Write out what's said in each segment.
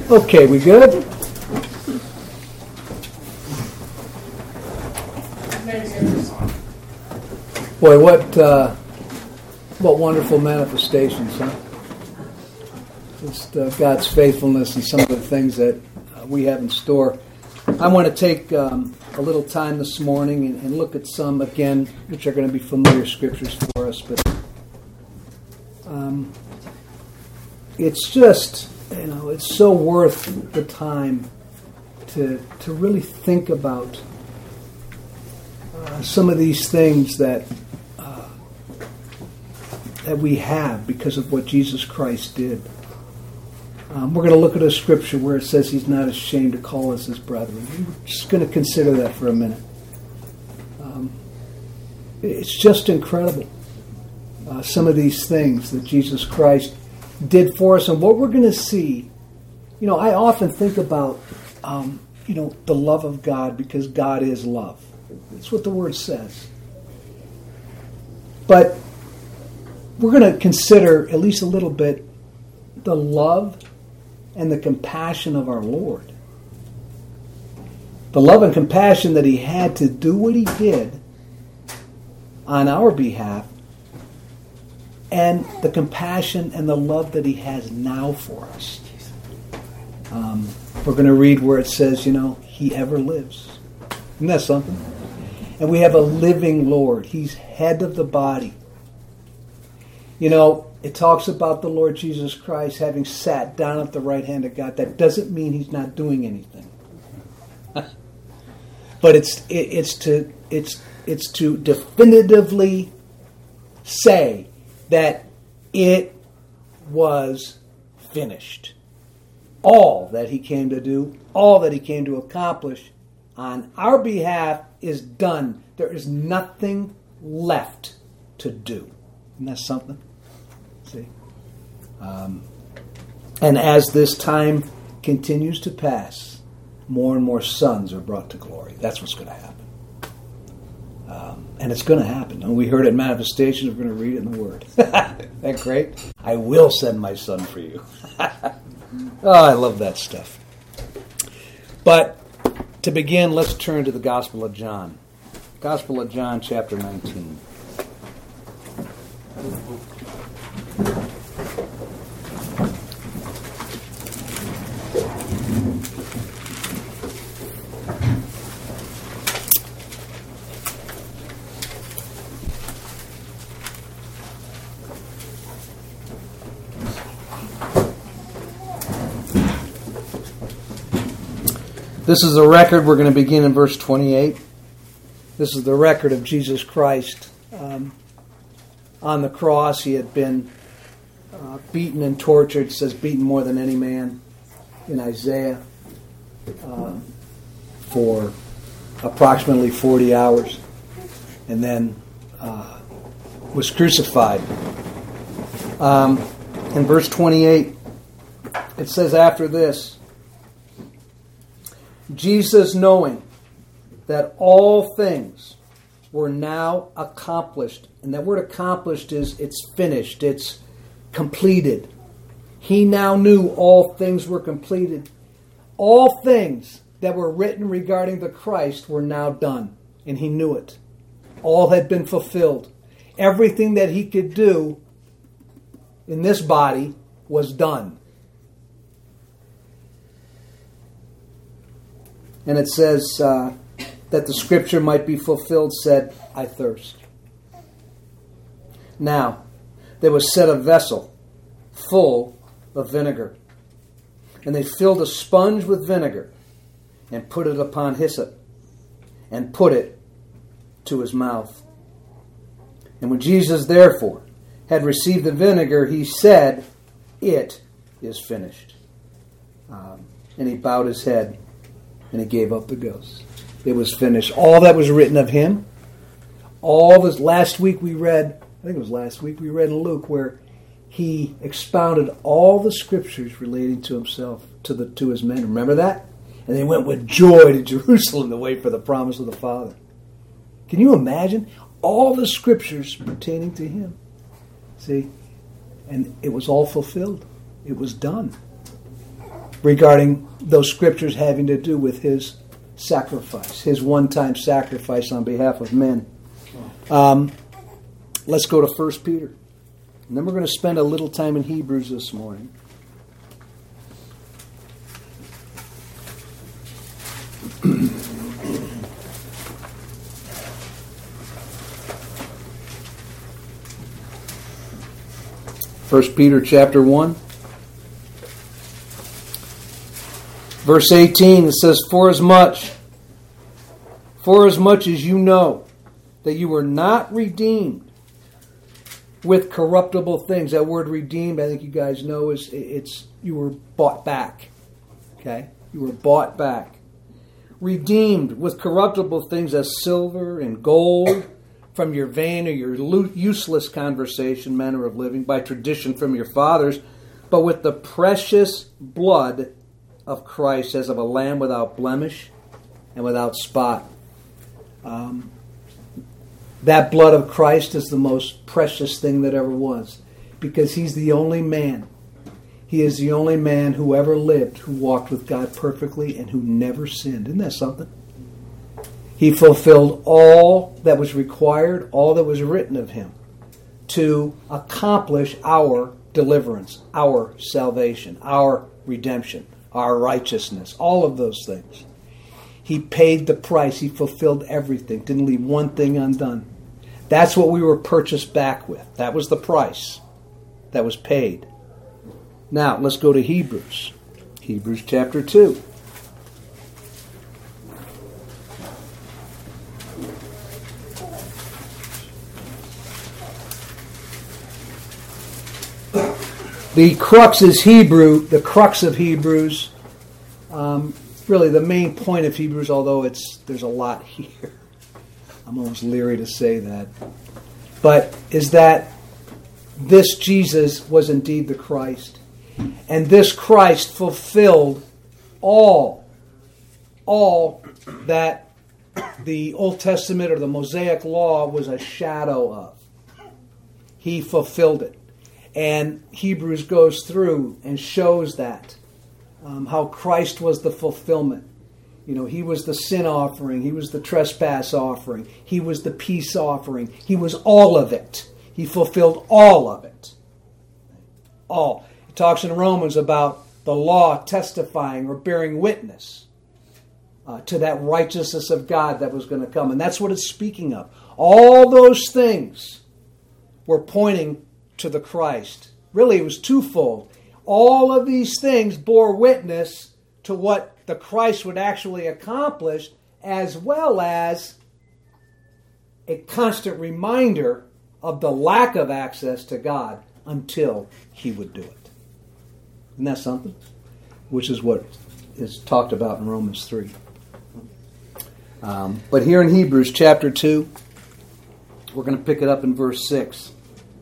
Okay, we good? Boy, what wonderful manifestations, huh? Just God's faithfulness and some of the things that we have in store. I want to take a little time this morning and look at some, again, which are going to be familiar scriptures for us, but it's just, it's so worth the time to really think about some of these things that we have because of what Jesus Christ did. We're going to look at a scripture where it says he's not ashamed to call us his brethren. We're just going to consider that for a minute. It's just incredible. Some of these things that Jesus Christ did for us and what we're going to see. I often think about, the love of God because God is love. That's what the word says. But we're going to consider at least a little bit the love and the compassion of our Lord. The love and compassion that he had to do what he did on our behalf, and the compassion and the love that he has now for us. We're going to read where it says, he ever lives. Isn't that something? And we have a living Lord. He's head of the body. It talks about the Lord Jesus Christ having sat down at the right hand of God. That doesn't mean he's not doing anything. But it's to definitively say that it was finished. All that he came to do, all that he came to accomplish on our behalf is done. There is nothing left to do. Isn't that something? See? And as this time continues to pass, more and more sons are brought to glory. That's what's going to happen. And it's going to happen. And we heard it in Manifestations. We're going to read it in the Word. Isn't that great? I will send my son for you. Oh, I love that stuff. But to begin, let's turn to the Gospel of John. Gospel of John, chapter 19. This is the record. We're going to begin in verse 28. This is the record of Jesus Christ. On the cross, he had been beaten and tortured. It says beaten more than any man in Isaiah for approximately 40 hours. And then was crucified. In verse 28, it says after this, Jesus, knowing that all things were now accomplished, and that word accomplished is it's finished, it's completed. He now knew all things were completed. All things that were written regarding the Christ were now done, and he knew it. All had been fulfilled. Everything that he could do in this body was done. And it says that the scripture might be fulfilled, said, I thirst. Now, there was set a vessel full of vinegar. And they filled a sponge with vinegar and put it upon hyssop and put it to his mouth. And when Jesus, therefore, had received the vinegar, he said, it is finished. And he bowed his head and he gave up the ghost. It was finished. All that was written of him, all this, last week we read in Luke where he expounded all the scriptures relating to himself, to his men. Remember that? And they went with joy to Jerusalem to wait for the promise of the Father. Can you imagine? All the scriptures pertaining to him. See? And it was all fulfilled. It was done. regarding those scriptures having to do with his sacrifice, his one-time sacrifice on behalf of men. Let's go to 1 Peter. And then we're going to spend a little time in Hebrews this morning. First Peter chapter 1. Verse 18, it says, For as much as you know that you were not redeemed with corruptible things. That word redeemed, I think you guys know, it's you were bought back. Okay? You were bought back. Redeemed with corruptible things as silver and gold from your vain or your useless conversation, manner of living, by tradition from your fathers, but with the precious blood of Christ, as of a lamb without blemish and without spot. That blood of Christ is the most precious thing that ever was, because he's the only man. He is the only man who ever lived, who walked with God perfectly and who never sinned. Isn't that something? He fulfilled all that was required, all that was written of him, to accomplish our deliverance, our salvation, our redemption, our righteousness, all of those things. He paid the price. He fulfilled everything. Didn't leave one thing undone. That's what we were purchased back with. That was the price that was paid. Now, let's go to Hebrews. Hebrews chapter 2. The crux is Hebrew. The crux of Hebrews, really the main point of Hebrews, although there's a lot here. I'm almost leery to say that. But is that this Jesus was indeed the Christ. And this Christ fulfilled all that the Old Testament or the Mosaic Law was a shadow of. He fulfilled it. And Hebrews goes through and shows that, how Christ was the fulfillment. You know, he was the sin offering. He was the trespass offering. He was the peace offering. He was all of it. He fulfilled all of it. All. He talks in Romans about the law testifying or bearing witness to that righteousness of God that was going to come. And that's what it's speaking of. All those things were pointing to the Christ. Really, it was twofold. All of these things bore witness to what the Christ would actually accomplish, as well as a constant reminder of the lack of access to God until he would do it. Isn't that something? Which is what is talked about in Romans 3. But here in Hebrews chapter 2, we're going to pick it up in verse 6.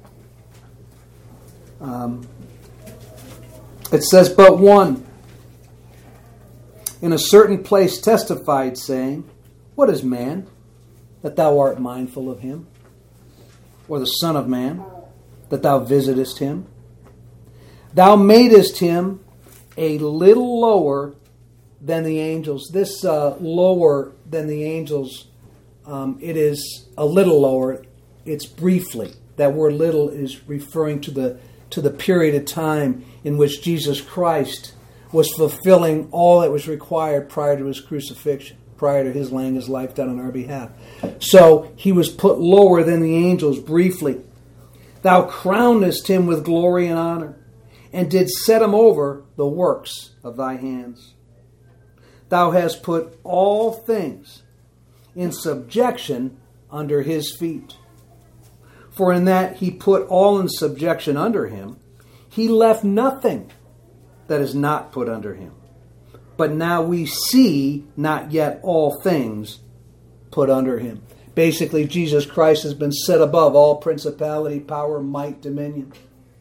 It says, But one in a certain place testified, saying, What is man, that thou art mindful of him? Or the Son of Man, that thou visitest him? Thou madest him a little lower than the angels. This lower than the angels, it is a little lower. It's briefly. That word little is referring to the period of time in which Jesus Christ was fulfilling all that was required prior to his crucifixion, prior to his laying his life down on our behalf. So he was put lower than the angels briefly. Thou crownest him with glory and honor, and didst set him over the works of thy hands. Thou hast put all things in subjection under his feet. For in that he put all in subjection under him, he left nothing that is not put under him. But now we see not yet all things put under him. Basically, Jesus Christ has been set above all principality, power, might, dominion.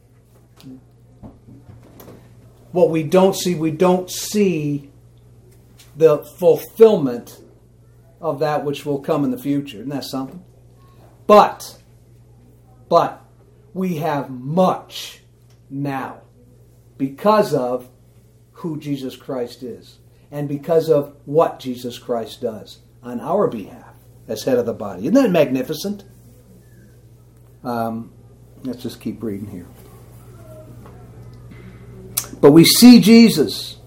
What we don't see the fulfillment of that which will come in the future. Isn't that something? But we have much now because of who Jesus Christ is and because of what Jesus Christ does on our behalf as head of the body. Isn't that magnificent? Let's just keep reading here. But we see Jesus,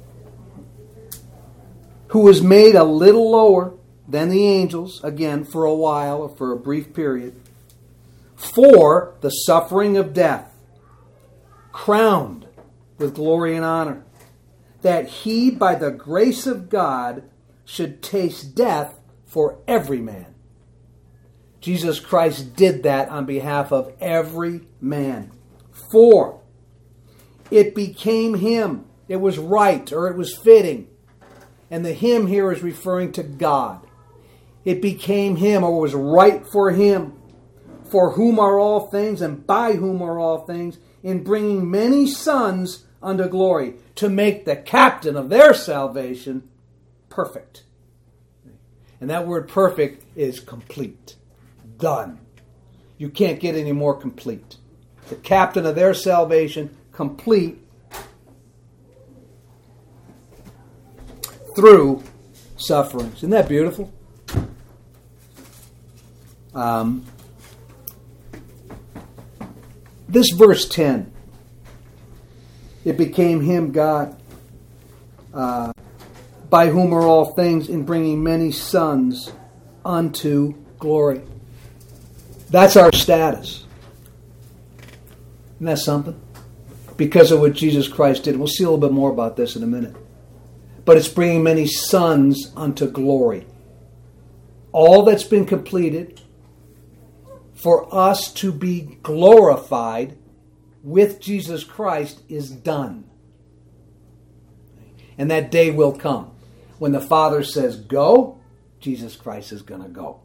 who was made a little lower than the angels, again, for a while or for a brief period, for the suffering of death, crowned with glory and honor, that he, by the grace of God, should taste death for every man. Jesus Christ did that on behalf of every man. For it became him. It was right, or it was fitting. And the him here is referring to God. It became him, or was right for him, for whom are all things, and by whom are all things, in bringing many sons unto glory, to make the captain of their salvation perfect. And that word perfect is complete. Done. You can't get any more complete. The captain of their salvation, complete through sufferings. Isn't that beautiful? This verse 10, it became him, God, by whom are all things, in bringing many sons unto glory. That's our status. Isn't that something? Because of what Jesus Christ did. We'll see a little bit more about this in a minute. But it's bringing many sons unto glory. All that's been completed for us to be glorified with Jesus Christ is done. And that day will come. When the Father says go, Jesus Christ is going to go.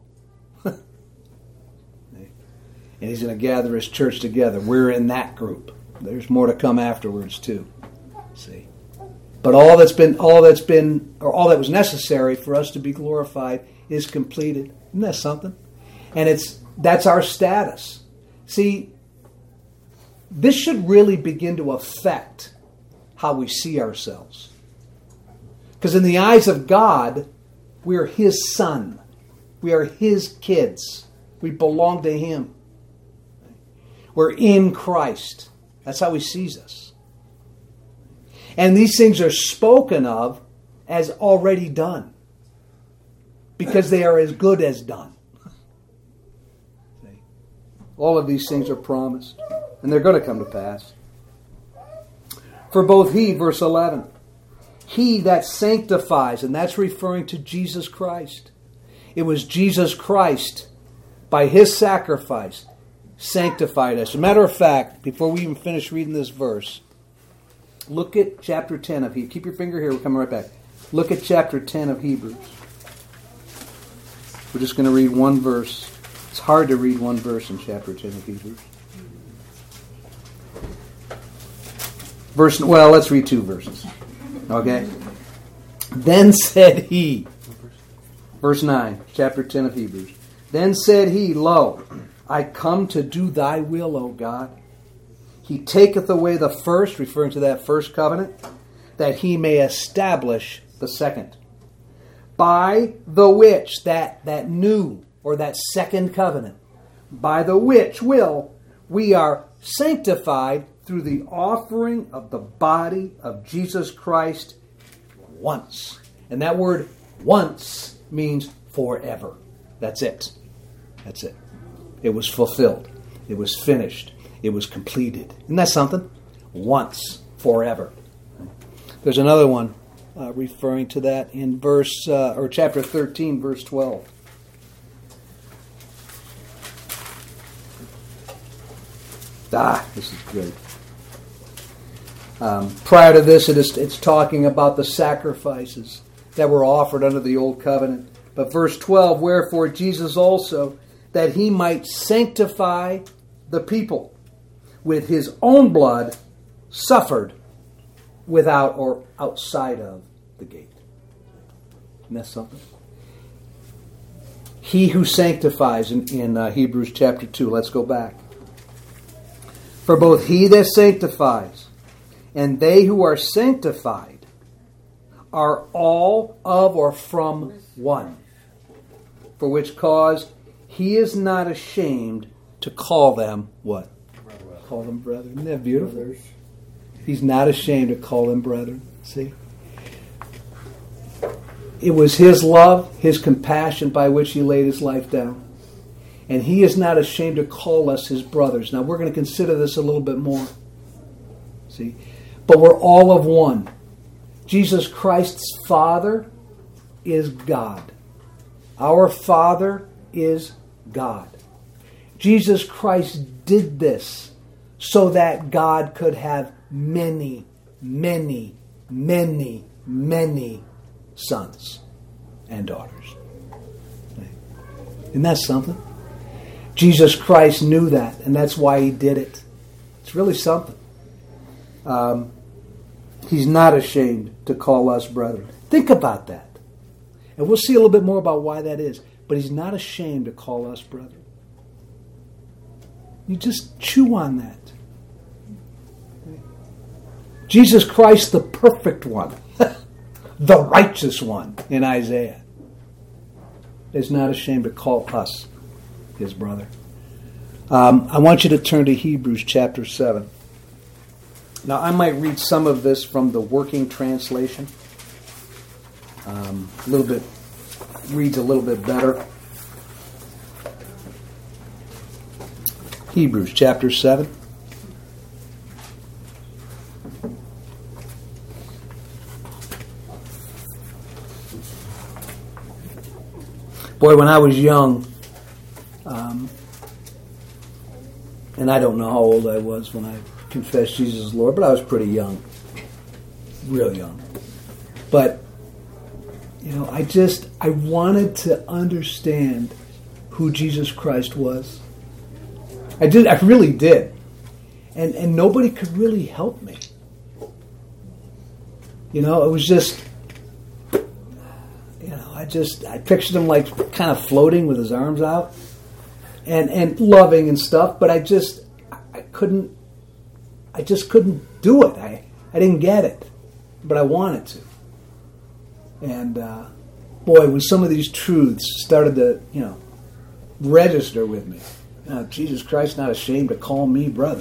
And he's going to gather his church together. We're in that group. There's more to come afterwards too. See? But all that was necessary for us to be glorified is completed. Isn't that something? And that's our status. See, this should really begin to affect how we see ourselves. Because in the eyes of God, we are his son. We are his kids. We belong to him. We're in Christ. That's how he sees us. And these things are spoken of as already done. Because they are as good as done. All of these things are promised. And they're going to come to pass. For both he, verse 11, he that sanctifies, and that's referring to Jesus Christ. It was Jesus Christ, by his sacrifice, sanctified us. As a matter of fact, before we even finish reading this verse, look at chapter 10 of Hebrews. Keep your finger here, we're coming right back. Look at chapter 10 of Hebrews. We're just going to read one verse. It's hard to read one verse in chapter 10 of Hebrews. Let's read two verses. Okay? Then said he, verse 9, chapter 10 of Hebrews. Then said he, Lo, I come to do thy will, O God. He taketh away the first, referring to that first covenant, that he may establish the second. By the which, that new, or that second covenant, by the which will we are sanctified through the offering of the body of Jesus Christ once. And that word once means forever. That's it. That's it. It was fulfilled. It was finished. It was completed. Isn't that something? Once, forever. There's another one referring to that in chapter 13, verse 12. This is good. Prior to this, it's talking about the sacrifices that were offered under the old covenant. But verse 12, wherefore Jesus also, that he might sanctify the people with his own blood, suffered without or outside of the gate. Isn't that something? He who sanctifies in Hebrews chapter 2. Let's go back. For both he that sanctifies and they who are sanctified are all of or from one, for which cause he is not ashamed to call them what? Call them brethren. Isn't that beautiful? He's not ashamed to call them brethren. See? It was his love, his compassion by which he laid his life down. And he is not ashamed to call us his brothers. Now we're going to consider this a little bit more. See? But we're all of one. Jesus Christ's Father is God. Our Father is God. Jesus Christ did this so that God could have many, many, many, many sons and daughters. Isn't that something? Jesus Christ knew that, and that's why he did it. It's really something. He's not ashamed to call us brethren. Think about that. And we'll see a little bit more about why that is. But he's not ashamed to call us brethren. You just chew on that. Jesus Christ, the perfect one, the righteous one in Isaiah, is not ashamed to call us his brother. I want you to turn to Hebrews chapter 7. Now, I might read some of this from the Working Translation. Reads a little bit better. Hebrews chapter 7. Boy, when I was young, and I don't know how old I was when I confessed Jesus as Lord, but I was pretty young. Real young. But, I wanted to understand who Jesus Christ was. I really did. And nobody could really help me. It was just, I pictured him like kind of floating with his arms out and loving and stuff, but I just couldn't do it. I didn't get it, but I wanted to. And boy, when some of these truths started to, register with me, Jesus Christ not ashamed to call me brother.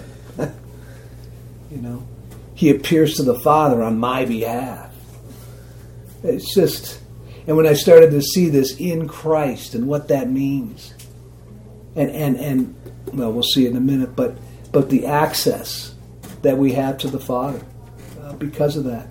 He appears to the Father on my behalf. It's just, and when I started to see this in Christ and what that means, and well, we'll see in a minute, but the access that we have to the Father because of that.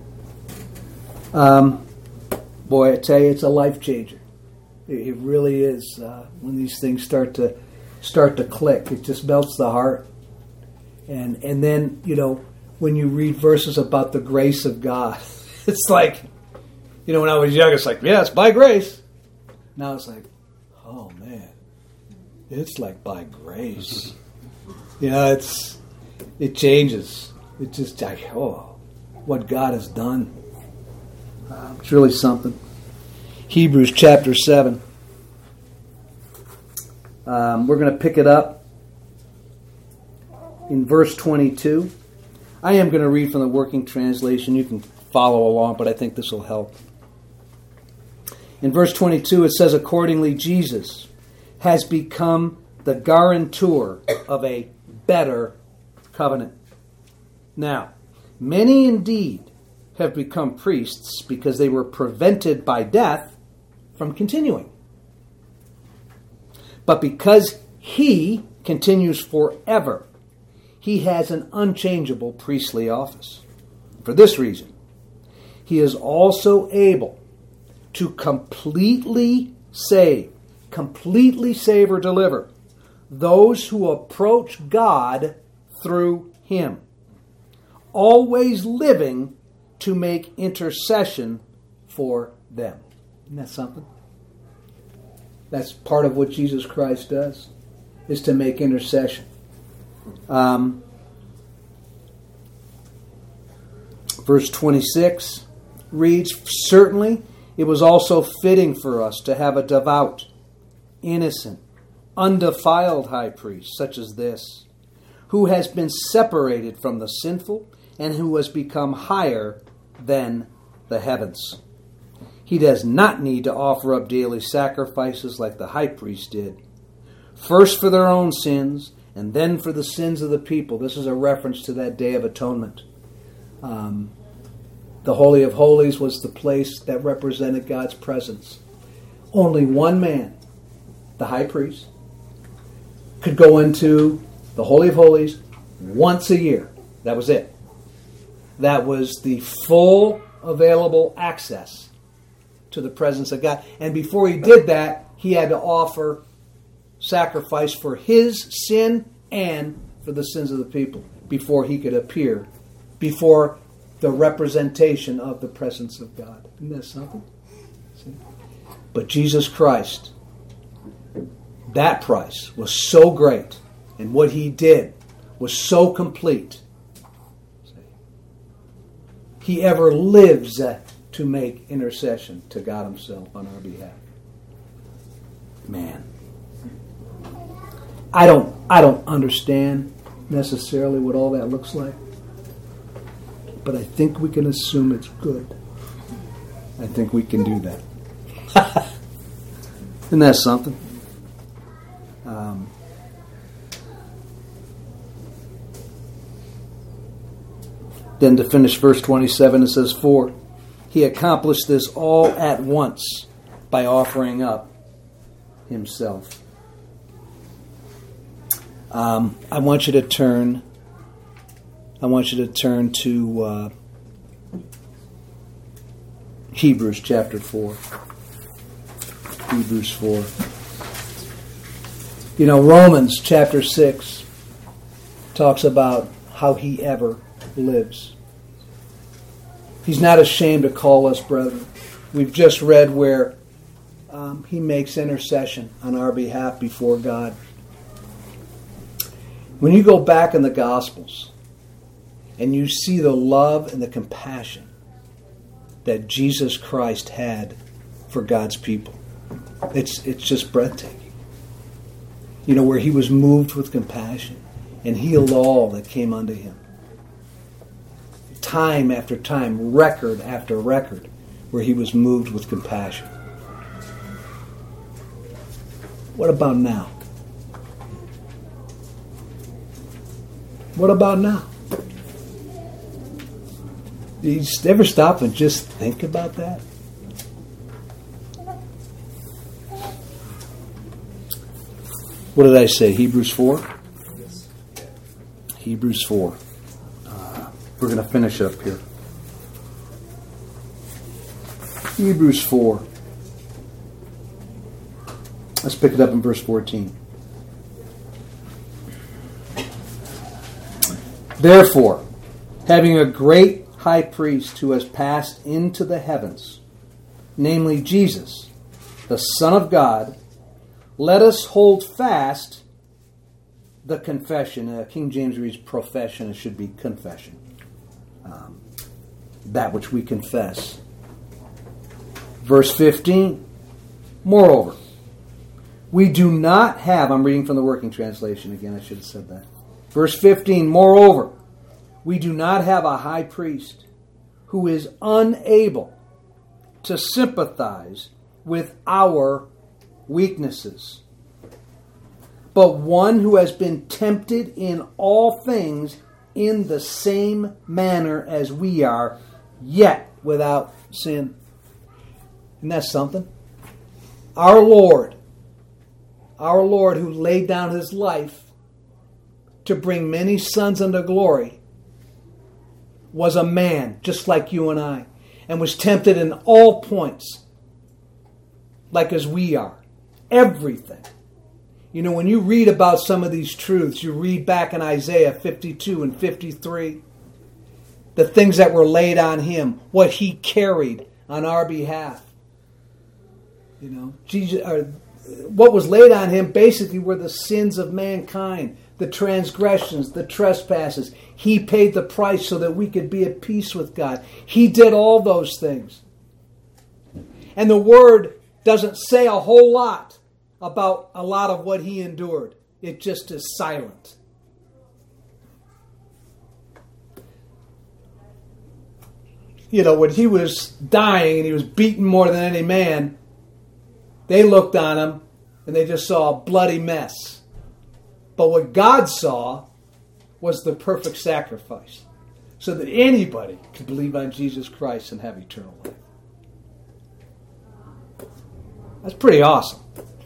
Boy, I tell you, it's a life changer. It really is. When these things start to click, it just melts the heart. And then, when you read verses about the grace of God, it's like, when I was young, it's like, yeah, it's by grace. Now it's like, oh man, it's like by grace. It changes. It's just like, oh, what God has done. It's really something. Hebrews chapter 7. We're going to pick it up in verse 22. I am going to read from the Working Translation. You can follow along, but I think this will help. In verse 22, it says, accordingly, Jesus has become the guarantor of a better covenant. Now, many indeed have become priests because they were prevented by death from continuing. But because he continues forever, he has an unchangeable priestly office. For this reason, he is also able to completely save or deliver those who approach God through him, always living to make intercession for them. Isn't that something? That's part of what Jesus Christ does, is to make intercession. Verse 26 reads, certainly it was also fitting for us to have a devout, innocent, undefiled high priest such as this, who has been separated from the sinful and who has become higher than the heavens. He does not need to offer up daily sacrifices like the high priest did, first for their own sins and then for the sins of the people. This is a reference to that Day of Atonement. The Holy of Holies was the place that represented God's presence. Only one man, the high priest, could go into the Holy of Holies once a year. That was it. That was the full available access to the presence of God. And before he did that, he had to offer sacrifice for his sin and for the sins of the people before he could appear before the representation of the presence of God. Isn't that something? See? But Jesus Christ, that price was so great, and what he did was so complete. He ever lives to make intercession to God himself on our behalf. Man. I don't understand necessarily what all that looks like, but I think we can assume it's good. I think we can do that. Isn't that something? Then to finish verse 27, it says, "For he accomplished this all at once by offering up himself." I want you to turn to Hebrews chapter 4. Hebrews 4. You know, Romans chapter 6 talks about how he ever lives. He's not ashamed to call us brethren. We've just read where he makes intercession on our behalf before God. When you go back in the Gospels and you see the love and the compassion that Jesus Christ had for God's people, it's just breathtaking. You know, where he was moved with compassion and healed all that came unto him. Time after time, record after record, where he was moved with compassion. What about now? What about now? Do you ever stop and just think about that? What did I say? Hebrews 4? Yes. Hebrews 4. We're going to finish up here. Hebrews 4. Let's pick it up in verse 14. "Therefore, having a great high priest who has passed into the heavens, namely Jesus, the Son of God, let us hold fast the confession." King James reads profession. It should be confession. That which we confess. Verse 15. "Moreover, we do not have," I'm reading from the Working Translation again, I should have said that. Verse 15, "Moreover, we do not have a high priest who is unable to sympathize with our weaknesses, but one who has been tempted in all things in the same manner as we are, yet without sin." Isn't that something? Our Lord who laid down his life to bring many sons unto glory, was a man just like you and I, and was tempted in all points like as we are. Everything. You know, when you read about some of these truths, you read back in Isaiah 52 and 53, the things that were laid on him, what he carried on our behalf. You know, what was laid on him basically were the sins of mankind, the transgressions, the trespasses. He paid the price so that we could be at peace with God. He did all those things. And the Word doesn't say a whole lot about a lot of what he endured. It just is silent. when he was dying and he was beaten more than any man, they looked on him and they just saw a bloody mess. But what God saw was the perfect sacrifice, so that anybody could believe on Jesus Christ and have eternal life. That's pretty awesome.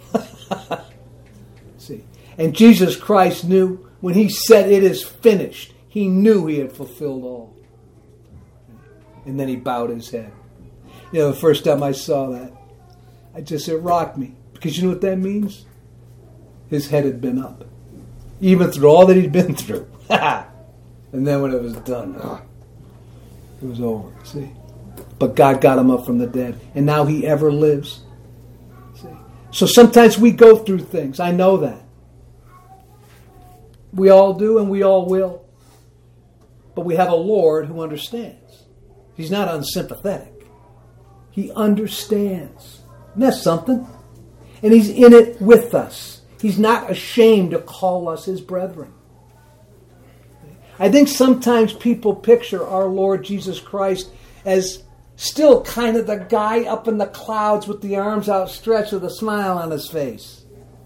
See, and Jesus Christ knew when he said it is finished, he knew he had fulfilled all. And then he bowed his head. The first time I saw that, it rocked me. Because you know what that means? His head had been up. Even through all that he'd been through. And then when it was done, it was over. See? But God got him up from the dead. And now he ever lives. See? So sometimes we go through things. I know that. We all do and we all will. But we have a Lord who understands. He's not unsympathetic. He understands. And that's something. And he's in it with us. He's not ashamed to call us his brethren. I think sometimes people picture our Lord Jesus Christ as still kind of the guy up in the clouds with the arms outstretched with a smile on his face.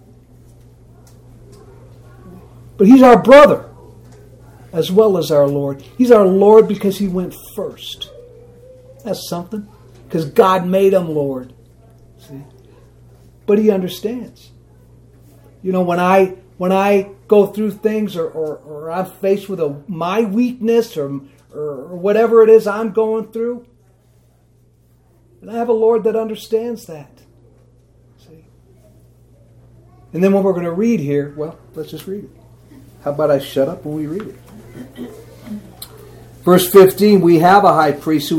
But he's our brother as well as our Lord. He's our Lord because he went first. That's something. Because God made him Lord. See? But he understands. When I go through things or I'm faced with my weakness or whatever it is I'm going through, and I have a Lord that understands that. See? And then what we're going to read here, well, let's just read it. How about I shut up when we read it? Verse 15, we have a high priest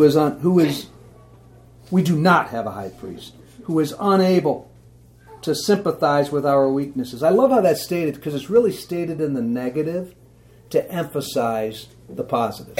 we do not have a high priest who is unable to sympathize with our weaknesses. I love how that's stated because it's really stated in the negative to emphasize the positive.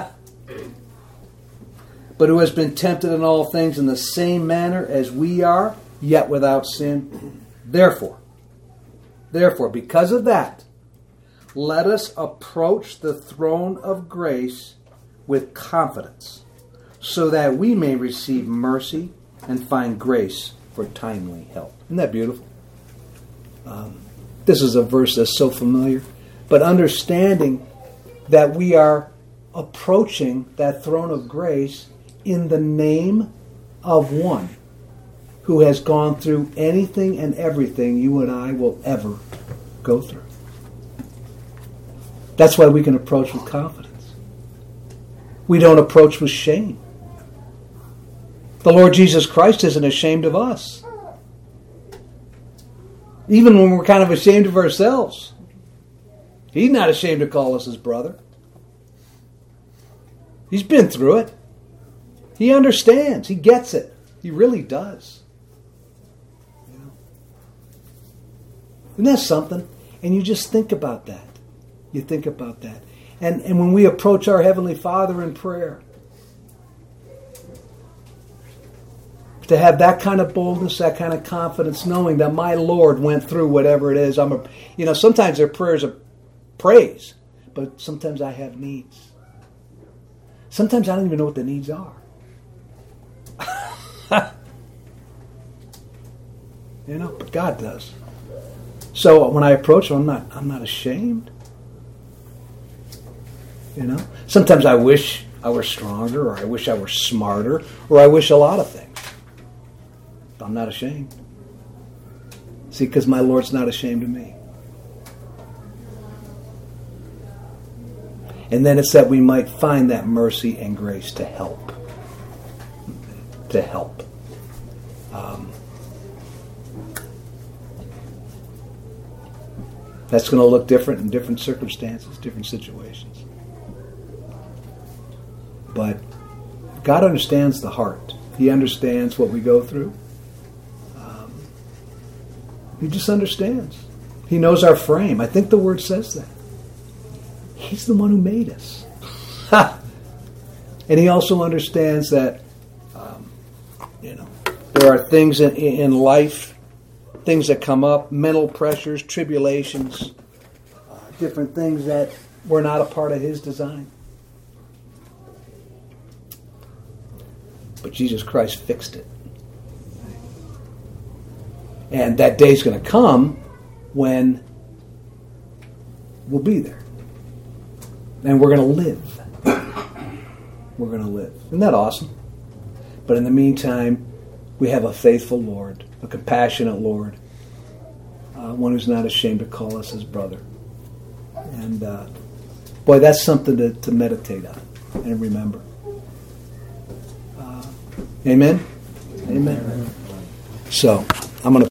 But who has been tempted in all things in the same manner as we are, yet without sin. Therefore, because of that, let us approach the throne of grace with confidence, so that we may receive mercy and find grace for timely help. Isn't that beautiful? This is a verse that's so familiar. But understanding that we are approaching that throne of grace in the name of one who has gone through anything and everything you and I will ever go through. That's why we can approach with confidence. We don't approach with shame. The Lord Jesus Christ isn't ashamed of us. Even when we're kind of ashamed of ourselves. He's not ashamed to call us his brother. He's been through it. He understands. He gets it. He really does. Isn't that something? And you just think about that. You think about that. And when we approach our Heavenly Father in prayer, to have that kind of boldness, that kind of confidence, knowing that my Lord went through whatever it is. Sometimes they're prayers of praise, but sometimes I have needs. Sometimes I don't even know what the needs are. But God does. So when I approach him, I'm not ashamed. Sometimes I wish I were stronger, or I wish I were smarter, or I wish a lot of things. But I'm not ashamed. See, because my Lord's not ashamed of me. And then it's that we might find that mercy and grace to help. To help. That's going to look different in different circumstances, different situations. But God understands the heart. He understands what we go through. He just understands. He knows our frame. I think the word says that. He's the one who made us. And he also understands that, there are things in life, things that come up, mental pressures, tribulations, different things that were not a part of his design. But Jesus Christ fixed it. And that day's going to come when we'll be there. And we're going to live. We're going to live. Isn't that awesome? But in the meantime, we have a faithful Lord, a compassionate Lord, one who's not ashamed to call us his brother. And boy, that's something to meditate on and remember. Amen? Amen. So, I'm going to